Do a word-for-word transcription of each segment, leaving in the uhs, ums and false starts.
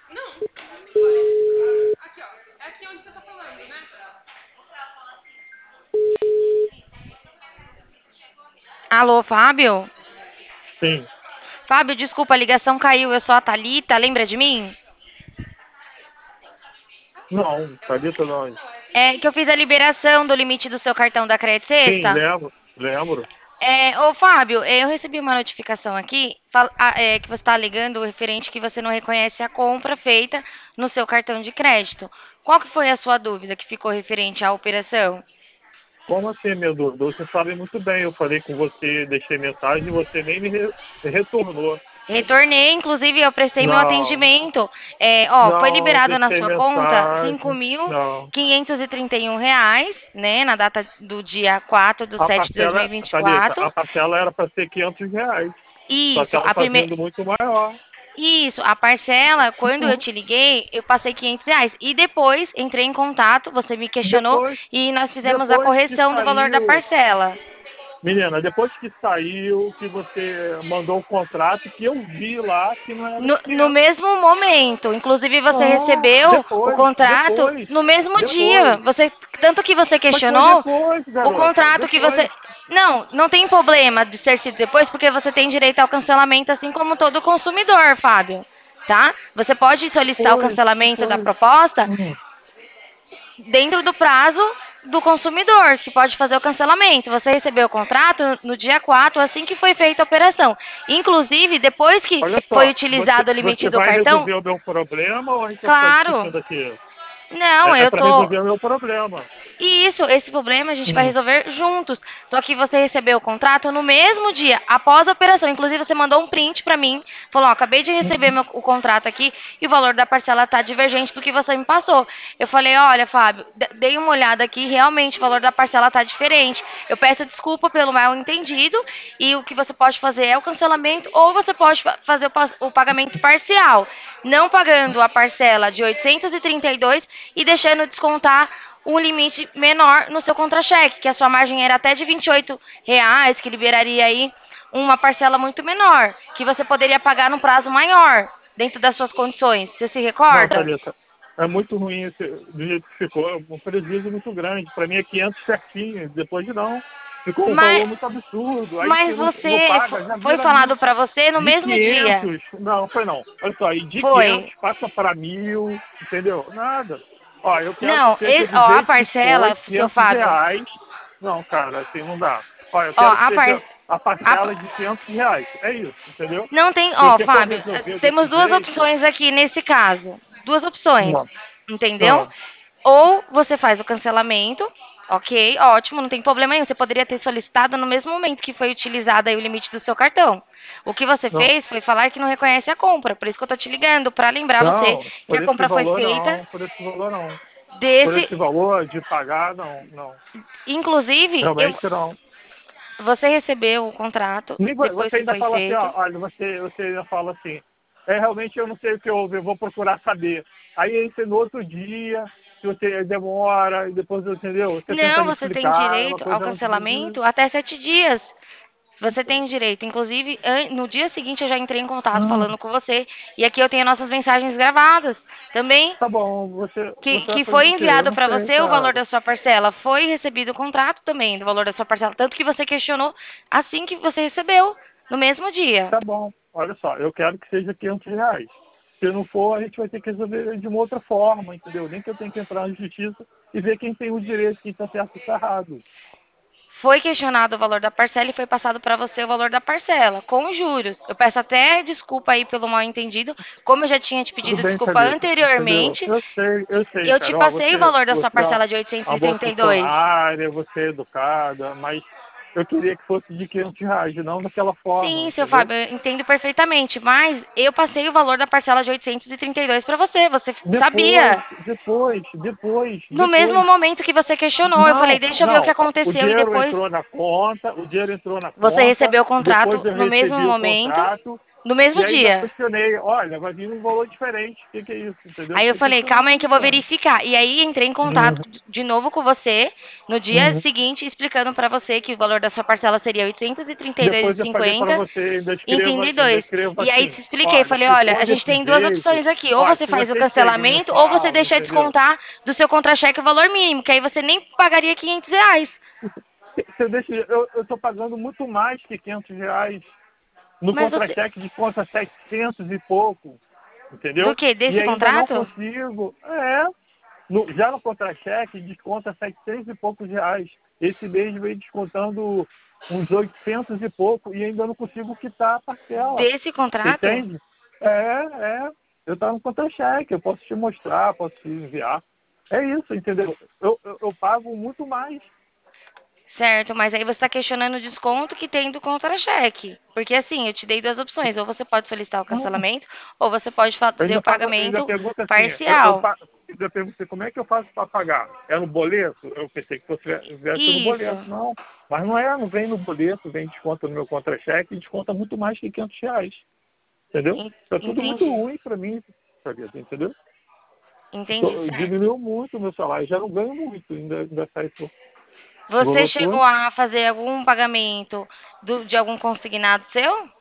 Não. Aqui, ó. É aqui onde você tá falando, né? Alô, Fábio? Sim. Fábio, desculpa, a ligação caiu. Eu sou a Thalita, lembra de mim? Não, Thalita não. É que eu fiz a liberação do limite do seu cartão da Credit Sim, Sexta. lembro, lembro. É, ô, Fábio, é, eu recebi uma notificação aqui fal- ah, é, que você está alegando referente que você não reconhece a compra feita no seu cartão de crédito. Qual que foi a sua dúvida que ficou referente à operação? Como assim, meu dúvida? Você sabe muito bem, eu falei com você, deixei mensagem e você nem me re- retornou. Retornei, inclusive eu prestei meu Não, atendimento. É, ó, foi não, liberado na deixei sua conta mensagem. cinco mil Não. quinhentos e trinta e um reais, né, na data do dia quatro de A sete de dois mil e parcela, e vinte e Thalita, quatro. a parcela era para ser quinhentos reais. Só que Isso, ela a está primeira. vindo muito maior. Isso, a parcela, quando eu te liguei, eu passei quinhentos reais. E depois entrei em contato, você me questionou Depois, e nós fizemos a depois que correção do valor da saiu, parcela. menina, depois que saiu, que você mandou o contrato, que eu vi lá que não era No, no quinhentos. mesmo momento, inclusive você Não, recebeu o depois, contrato depois, no mesmo dia. depois. Você, tanto que você Mas foi questionou depois, o garota, contrato que você. depois. Não, não tem problema de ser sido depois, porque você tem direito ao cancelamento, assim como todo consumidor, Fábio. Tá? Você pode solicitar o Depois, cancelamento da depois. proposta Hum. dentro do prazo do consumidor, que pode fazer o cancelamento. Você recebeu o contrato no dia quatro, assim que foi feita a operação. Inclusive, depois que Olha foi só, você, utilizado o limite você do vai cartão, resolver o meu problema ou a gente vai ficar claro. discutindo aqui? Não, É, é eu para tô. resolver o meu problema. E isso, esse problema a gente vai Hum. resolver juntos. Só que você recebeu o contrato no mesmo dia, após a operação. Inclusive, você mandou um print para mim, falou: ó, acabei de receber meu, o contrato aqui e o valor da parcela tá divergente do que você me passou. Eu falei: olha, Fábio, dei uma olhada aqui, realmente o valor da parcela tá diferente. Eu peço desculpa pelo mal entendido e o que você pode fazer é o cancelamento ou você pode fazer o, o pagamento parcial, não pagando a parcela de oitocentos e trinta e dois e deixando descontar um limite menor no seu contra-cheque, que a sua margem era até de vinte e oito reais, que liberaria aí uma parcela muito menor, que você poderia pagar num prazo maior, dentro das suas condições. Você se Não, recorda? Thalita, é muito ruim esse, do jeito que ficou. É um prejuízo muito grande. Para mim é quinhentos certinho. Depois não. Ficou um Mas, valor muito absurdo. Aí se mas não, não você, paga, já foi vira falado mil. para você no De mesmo dia. quinhentos, não, foi não. Olha só, e de Foi. quinhentos passa para mil, entendeu? Nada. Ó, eu quero que Não, seja e- do ó, a jeito que foi, parcela, seu quinhentos Fábio, reais. Não, cara, assim não dá. Ó, eu ó, quero que a, par, seja a a, parcela de quinhentos reais. É isso, entendeu? não tem, Se ó, você for Fábio, eh, resolver temos desse duas jeito, opções aqui nesse caso. Duas opções, não. entendeu? Não. Ou você faz o cancelamento, ok, ótimo, não tem problema nenhum. Você poderia ter solicitado no mesmo momento que foi utilizado aí o limite do seu cartão. O que você Não, fez foi falar que não reconhece a compra. Por isso que eu tô te ligando, para lembrar você não, que por a esse compra foi valor feita não, por esse valor não. Por desse. esse valor de pagar, não, não. Inclusive, eu, Realmente não. você recebeu o contrato Nem vo- depois Você que ainda foi fala assim, feito. ó, olha, você, você ainda fala assim, é realmente eu não sei o que houve, eu vou procurar saber. Aí você no outro dia, se você demora, e depois, entendeu? Você tenta Não, me você tem explicar, é uma direito ao coisa muito cancelamento até sete dias. Você tem direito. Inclusive, an- no dia seguinte eu já entrei em contato Hum, falando com você. E aqui eu tenho nossas mensagens gravadas também. tá bom, você, Que, você vai que fazer foi o quê? Eu enviado não para sei, você o valor cara. da sua parcela. Foi recebido o contrato também do valor da sua parcela. Tanto que você questionou assim que você recebeu, no mesmo dia. Tá bom, olha só, eu quero que seja quinhentos reais. Se não for, a gente vai ter que resolver de uma outra forma, entendeu? Nem que eu tenha que entrar na justiça e ver quem tem o direito, quem está certo e está errado. Foi questionado o valor da parcela e foi passado para você o valor da parcela, com juros. Eu peço até desculpa aí pelo mal entendido, como eu já tinha te Tudo pedido bem, desculpa Thalita, entendeu? anteriormente, Eu sei, eu sei, eu te cara. Ó, passei o você, valor da sua você é parcela de oitocentos uma e boa trinta e dois. funcionária, você é educada, mas eu queria que fosse de quinhentos reais, não daquela forma, Sim, seu entendeu? Fábio, eu entendo perfeitamente, mas eu passei o valor da parcela de oitocentos e trinta e dois para você, você Depois, sabia. depois, depois, No mesmo depois. momento que você questionou, eu falei, Não, deixa eu ver o que não. O aconteceu e dinheiro depois entrou na conta, o dinheiro entrou na você conta, recebeu o depois contrato eu no mesmo recebi o momento. contrato No E mesmo aí já dia. questionei, olha, vai vir um valor diferente, o que, que é isso, entendeu? Aí eu Fiquei falei, calma aí questionando, que eu vou cara. verificar. E aí entrei em contato Uhum, de novo com você no dia uhum. seguinte, explicando pra você que o valor da sua parcela seria oitocentos e trinta e dois Depois e eu falei para cinquenta você, ainda em escrevo, trinta e ainda dois. escrevo E aí assim, te expliquei, olha, falei, se olha, for a gente desse tem duas jeito, opções aqui, ou olha, você se faz o você chega e me cancelamento, ou você fala, deixa entendeu? descontar do seu contra-cheque o valor mínimo, que aí você nem pagaria quinhentos reais. Você deixa, eu estou pagando muito mais que quinhentos reais. No Mas você, contra-cheque desconta setecentos e pouco, do entendeu? que? E Desse ainda não contrato? consigo. É, no- já no contra-cheque desconta setecentos e poucos reais. Esse mês veio descontando uns oitocentos e pouco e ainda não consigo quitar a parcela. Desse Você contrato? entende? É, é. Eu estava no contra-cheque, eu posso te mostrar, posso te enviar. É isso, entendeu? Eu, eu, eu pago muito mais. Certo, mas aí você está questionando o desconto que tem do contra-cheque. Porque assim, eu te dei duas opções. Ou você pode solicitar o Hum, cancelamento, ou você pode Eu fazer ainda, o faço, eu ainda pagamento pergunto assim, eu, eu, parcial. fa- eu ainda perguntei como é que eu faço para pagar? É no boleto? Eu pensei que fosse viesse no Isso. boleto. Não, mas não é, não vem no boleto, vem desconto no meu contra-cheque e desconta muito mais que quinhentos reais. Entendeu? En- Está tudo muito Entendi. ruim para mim, sabia? Entendeu? Entendi, Tô- certo. diminuiu muito o meu salário, já não ganho muito, ainda, ainda sai por Você valor chegou todo. a fazer algum pagamento do- de algum consignado seu?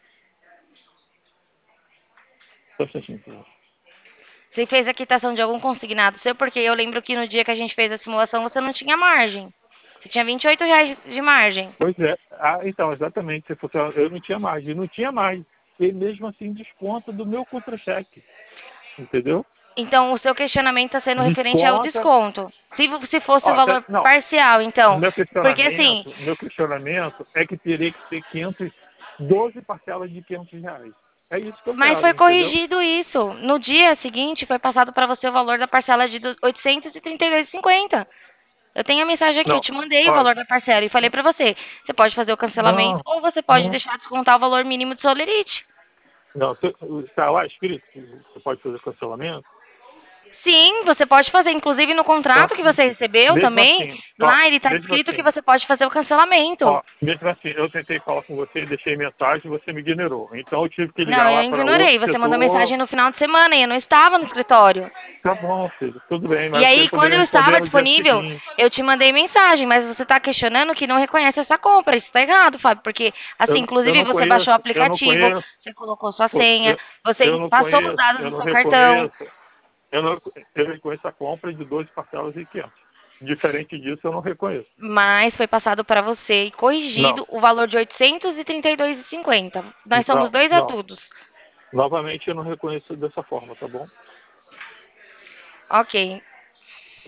Só um instantinho, por favor. Você fez a quitação de algum consignado seu? Porque eu lembro que no dia que a gente fez a simulação você não tinha margem. Você tinha vinte e oito reais de margem. Pois é. Ah, então, exatamente. Se fosse, eu não tinha mais, e não tinha mais. E mesmo assim desconta do meu contra-cheque. Entendeu? Então, o seu questionamento está sendo referente ao Desconta. desconto. Se, vo- se fosse o Ó, tá- valor não, parcial, então. meu Porque assim, questionamento, meu questionamento é que teria que ter quinhentos, doze parcelas de quinhentos reais. É isso que eu mas quero, foi entendeu? corrigido isso. No dia seguinte, foi passado para você o valor da parcela de do- oitocentos e trinta e dois e cinquenta. Eu tenho a mensagem aqui, eu Não, te mandei o olha, valor da parcela e falei para você, você pode fazer o cancelamento não, ou você pode não, deixar descontar o valor mínimo de solerite. não. Está lá escrito que você pode fazer cancelamento? Sim, você pode fazer, inclusive no Então, contrato que você recebeu mesmo também, assim, ó, lá ele está mesmo descrito que assim, você pode fazer o cancelamento. ó, mesmo assim, eu tentei falar com você, deixei mensagem, você me ignorou. Então eu tive que Não, ligar eu lá para outro ignorei. Você mandou setor. mensagem no final de semana e eu não estava no escritório. Tá bom, filho, tudo bem, E mas você aí, quando poderia eu responder estava no dia disponível, seguinte. eu te mandei mensagem, mas você está questionando que não reconhece essa compra. Isso está errado, Fábio, porque, assim, Eu, eu inclusive não você baixou o conheço, eu não aplicativo, conheço, você colocou sua pô, senha, eu, eu você não passou os conheço, dados eu do não seu cartão. reconheço, eu não eu reconheço a compra de doze parcelas e quinhentos. Diferente disso, eu não reconheço. Mas foi passado para você e Não, corrigido o valor de oitocentos e trinta e dois e cinquenta. Nós somos não, dois não. adultos. Novamente, eu não reconheço dessa forma, tá bom? Ok.